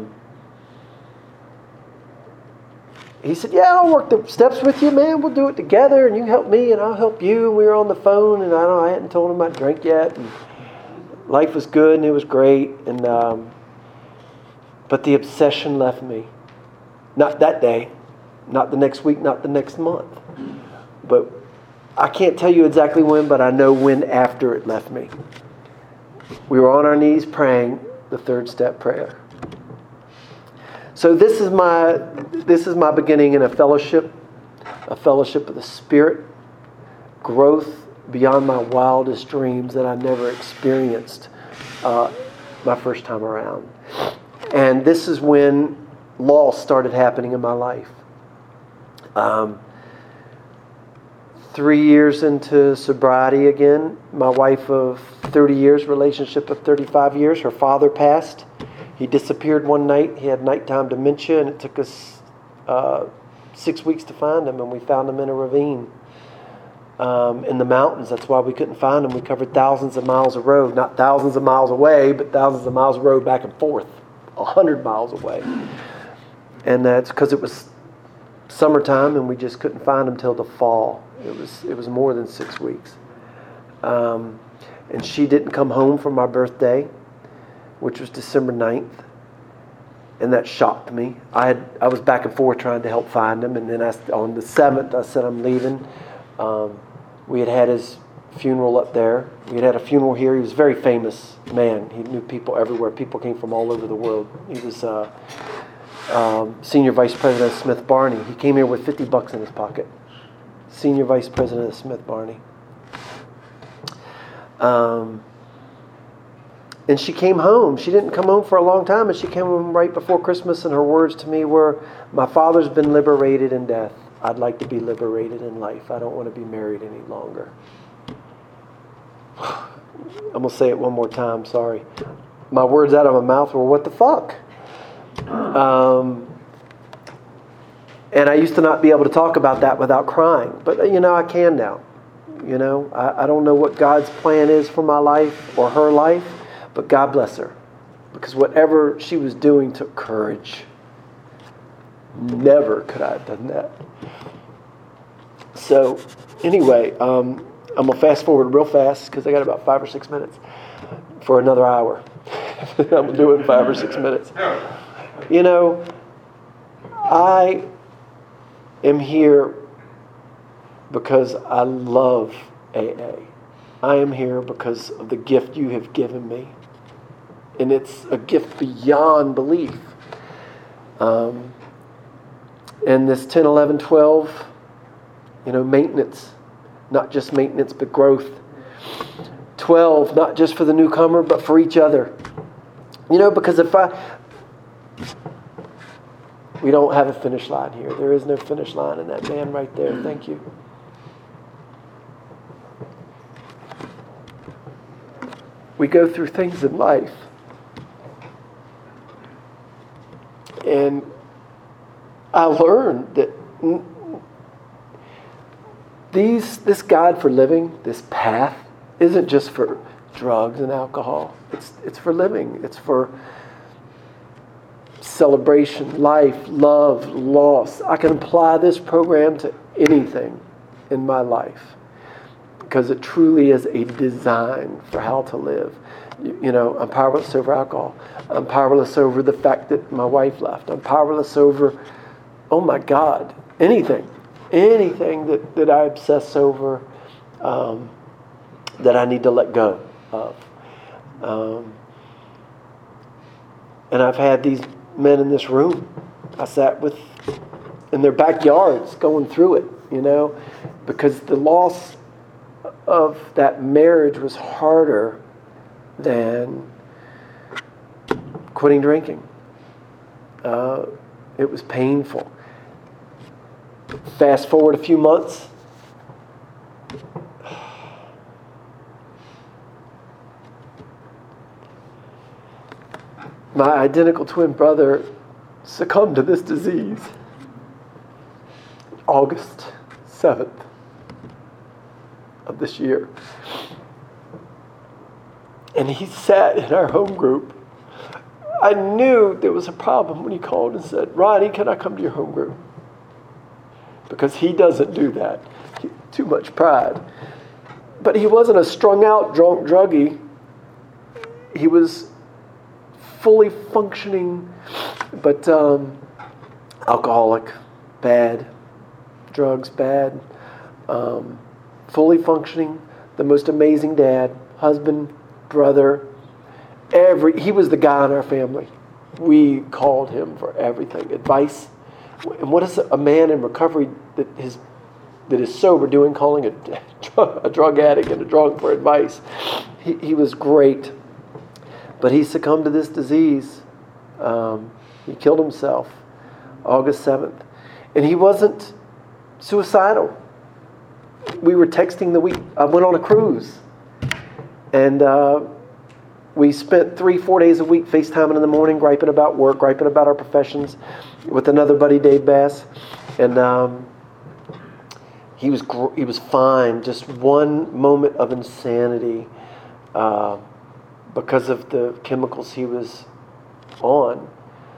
he said, yeah, I'll work the steps with you, man. We'll do it together, and you help me, and I'll help you. And we were on the phone, and I hadn't told him I drank yet. And life was good, and it was great. And but the obsession left me. Not that day. Not the next week, not the next month. But I can't tell you exactly when, but I know when after it left me. We were on our knees praying the third step prayer. So this is my beginning in a fellowship of the Spirit, growth beyond my wildest dreams that I never experienced my first time around. And this is when loss started happening in my life. 3 years into sobriety again, my wife of 30 years, relationship of 35 years, her father passed. He disappeared one night. He had nighttime dementia, and it took us 6 weeks to find him, and we found him in a ravine in the mountains. That's why we couldn't find him. We covered thousands of miles of road, not thousands of miles away, but thousands of miles of road back and forth, 100 miles away. And that's because it was summertime, and we just couldn't find him till the fall. It was more than 6 weeks. And she didn't come home for my birthday, which was December 9th. And that shocked me. I was back and forth trying to help find him. And then on the 7th, I said, I'm leaving. We had his funeral up there. We had a funeral here. He was a very famous man. He knew people everywhere. People came from all over the world. He was Senior Vice President of Smith Barney. He came here with $50 in his pocket. Senior Vice President of Smith Barney. And she came home. She didn't come home for a long time, and she came home right before Christmas, and her words to me were, my father's been liberated in death. I'd like to be liberated in life. I don't want to be married any longer. I'm going to say it one more time, sorry. My words out of my mouth were, what the fuck? And I used to not be able to talk about that without crying. But, I can now. I don't know what God's plan is for my life or her life. But God bless her, because whatever she was doing took courage. Never could I have done that. So, anyway, I'm going to fast forward real fast, because I got about 5 or 6 minutes for another hour. I'm going to do it in 5 or 6 minutes. I am here because I love AA. I am here because of the gift you have given me. And it's a gift beyond belief. And this 10, 11, 12, maintenance. Not just maintenance, but growth. 12, not just for the newcomer, but for each other. Because we don't have a finish line here. There is no finish line in that man right there. Thank you. We go through things in life. And I learned that this guide for living, this path, isn't just for drugs and alcohol. It's for living. It's for celebration, life, love, loss. I can apply this program to anything in my life because it truly is a design for how to live. I'm powerless over alcohol. I'm powerless over the fact that my wife left. I'm powerless over, oh my God, anything that I obsess over, that I need to let go of. And I've had these men in this room. I sat with in their backyards going through it, because the loss of that marriage was harder than quitting drinking. It was painful. Fast forward a few months. My identical twin brother succumbed to this disease August 7th of this year. And he sat in our home group. I knew there was a problem when he called and said, Ronnie, can I come to your home group? Because he doesn't do that. Too much pride. But he wasn't a strung out drunk druggie. He was fully functioning, but alcoholic. bad. Drugs, bad. Fully functioning, the most amazing dad, husband, brother. He was the guy in our family. We called him for everything. Advice. And what is a man in recovery that is sober doing, calling a drug addict and a drunk for advice? He was great. But he succumbed to this disease. He killed himself August 7th. And he wasn't suicidal. We were texting the week. I went on a cruise. And we spent 3-4 days a week FaceTiming in the morning, griping about work, griping about our professions with another buddy, Dave Bass. And he was fine. Just one moment of insanity because of the chemicals he was on.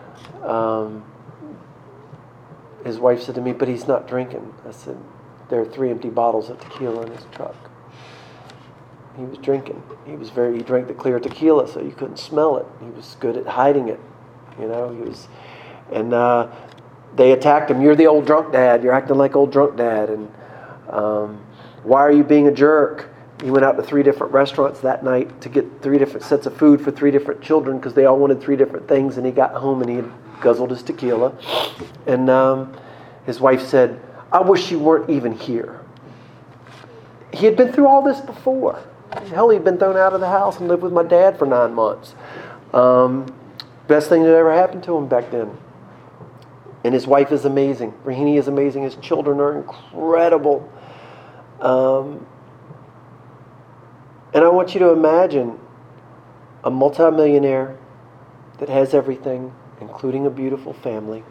His wife said to me, "But he's not drinking." I said, "There are 3 empty bottles of tequila in his truck." He was drinking. He drank the clear tequila, so you couldn't smell it. He was good at hiding it. And they attacked him. "You're the old drunk dad. You're acting like old drunk dad. And why are you being a jerk?" He went out to 3 different restaurants that night to get 3 different sets of food for 3 different children because they all wanted 3 different things. And he got home and he had guzzled his tequila. And his wife said, "I wish you weren't even here." He had been through all this before. Hell, he'd been thrown out of the house and lived with my dad for 9 months. Best thing that ever happened to him back then. And his wife is amazing. Rahini is amazing. His children are incredible. And I want you to imagine a multimillionaire that has everything, including a beautiful family,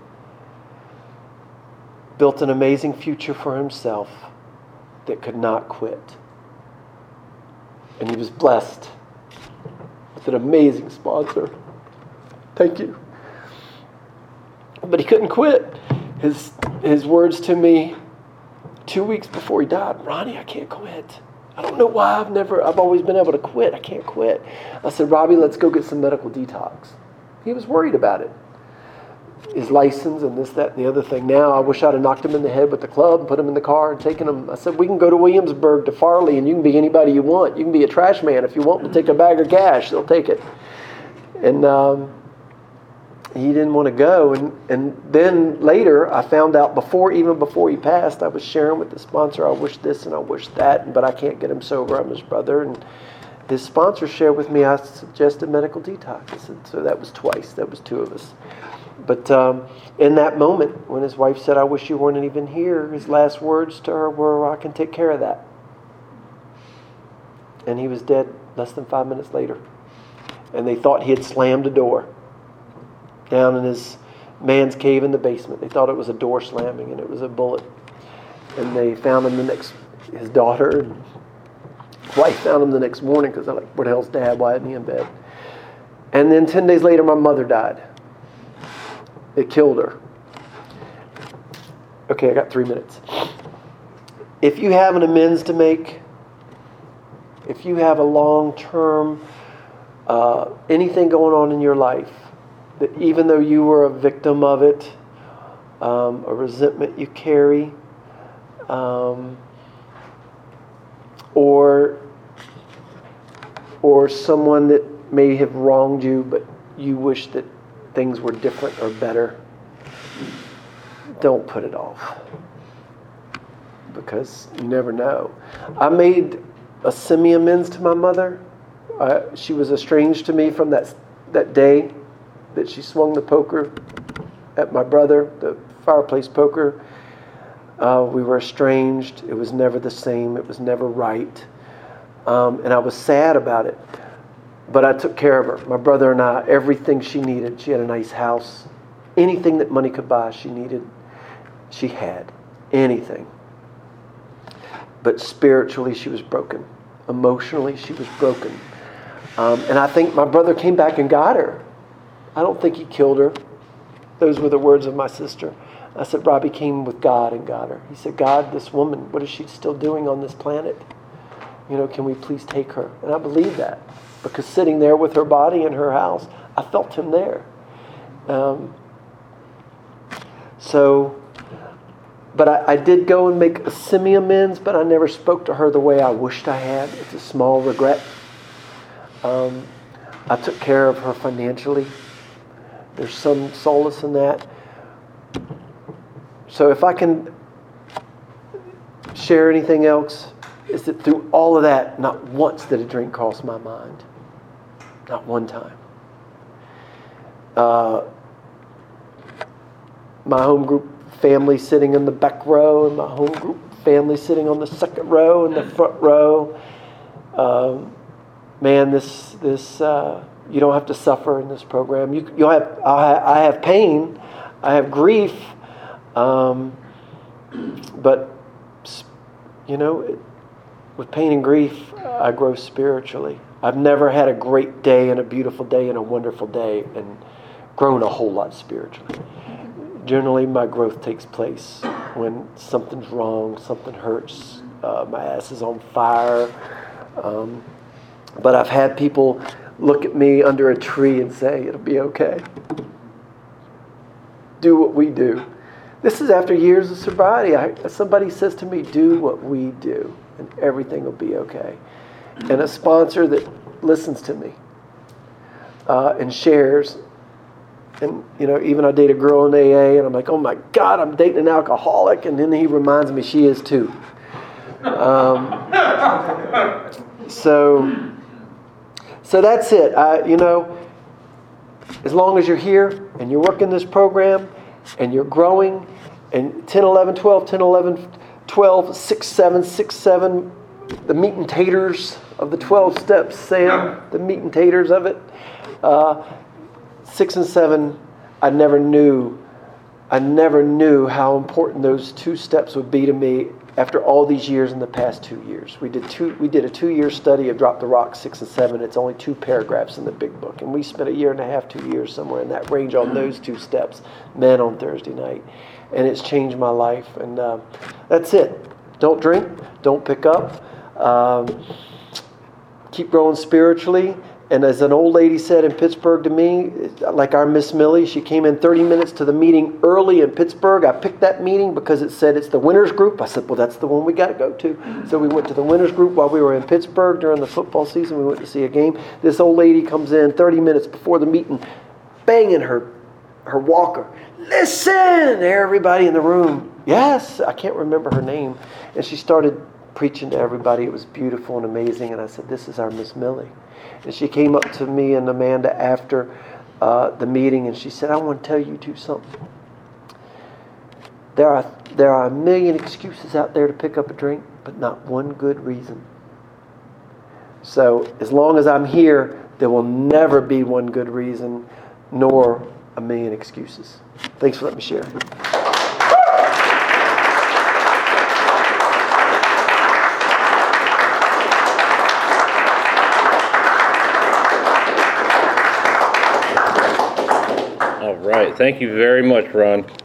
built an amazing future for himself that could not quit. And he was blessed with an amazing sponsor. Thank you. But he couldn't quit. His words to me 2 weeks before he died, "Ronnie, I can't quit. I don't know why I've always been able to quit. I can't quit." I said, "Robbie, let's go get some medical detox." He was worried about it. His license and this, that, and the other thing. Now, I wish I'd have knocked him in the head with the club and put him in the car and taken him. I said, "We can go to Williamsburg to Farley and you can be anybody you want. You can be a trash man if you want. We'll take a bag of cash. They'll take it." And he didn't want to go. And then later, I found out even before he passed, I was sharing with the sponsor, "I wish this and I wish that, but I can't get him sober. I'm his brother." And his sponsor shared with me, I suggested medical detox. I said, so that was twice. That was 2 of us. But in that moment, when his wife said, "I wish you weren't even here," his last words to her were, "I can take care of that." And he was dead less than 5 minutes later. And they thought he had slammed a door down in his man's cave in the basement. They thought it was a door slamming, and it was a bullet. And they found him his daughter and wife found him the next morning because they're like, "Where the hell's Dad? Why isn't he in bed?" And then 10 days later, my mother died. It killed her. Okay, I got 3 minutes. If you have an amends to make, if you have a long-term, anything going on in your life, that even though you were a victim of it, a resentment you carry, or someone that may have wronged you, but you wish that things were different or better, don't put it off. Because you never know. I made a semi-amends to my mother. She was estranged to me from that day that she swung the poker at my brother, the fireplace poker. We were estranged. It was never the same. It was never right. And I was sad about it. But I took care of her. My brother and I, everything she needed. She had a nice house. Anything that money could buy, she needed. She had. Anything. But spiritually, she was broken. Emotionally, she was broken. And I think my brother came back and got her. I don't think he killed her. Those were the words of my sister. I said, "Robbie came with God and got her." He said, "God, this woman, what is she still doing on this planet? Can we please take her?" And I believe that. Because sitting there with her body in her house, I felt him there. So But I did go and make a semi-amends, but I never spoke to her the way I wished I had. It's a small regret. I took care of her financially. There's some solace in that. So if I can share anything else, is that through all of that, not once did a drink cross my mind. Not one time. My home group family sitting in the back row, and my home group family sitting on the second row and the front row. Man, this you don't have to suffer in this program. I have pain, I have grief, but with pain and grief, I grow spiritually. I've never had a great day and a beautiful day and a wonderful day and grown a whole lot spiritually. Generally, my growth takes place when something's wrong, something hurts, my ass is on fire. But I've had people look at me under a tree and say, it'll be okay. Do what we do. This is after years of sobriety. Somebody says to me, do what we do, and everything will be okay. And a sponsor that listens to me and shares. And, even I date a girl in AA, and I'm like, oh my God, I'm dating an alcoholic. And then he reminds me she is too. So that's it. As long as you're here and you're working this program and you're growing, and 10, 11, 12, 10, 11, 12, 6, 7, 6, 7, the meat and taters of the 12 steps, Sam, the meat and taters of it. 6 and 7, I never knew how important those 2 steps would be to me after all these years in the past 2 years. We did a 2-year study of Drop the Rock 6 and 7. It's only 2 paragraphs in the big book. And we spent 1.5 years, 2 years, somewhere in that range on those 2 steps, men on Thursday night. And it's changed my life. And that's it. Don't drink. Don't pick up. Keep growing spiritually. And as an old lady said in Pittsburgh to me, like our Miss Millie, she came in 30 minutes to the meeting early in Pittsburgh. I picked that meeting because it said it's the winners group. I said, well, that's the one we got to go to. So we went to the winners group while we were in Pittsburgh during the football season. We went to see a game. This old lady comes in 30 minutes before the meeting, banging her walker. Listen, everybody in the room. Yes, I can't remember her name. And she started preaching to everybody. It was beautiful and amazing. And I said, this is our Miss Millie. And she came up to me and Amanda after the meeting, and she said, I want to tell you two something. There are a million excuses out there to pick up a drink, but not one good reason. So as long as I'm here, there will never be one good reason, nor a million excuses. Thanks for letting me share. All right. Thank you very much, Ron.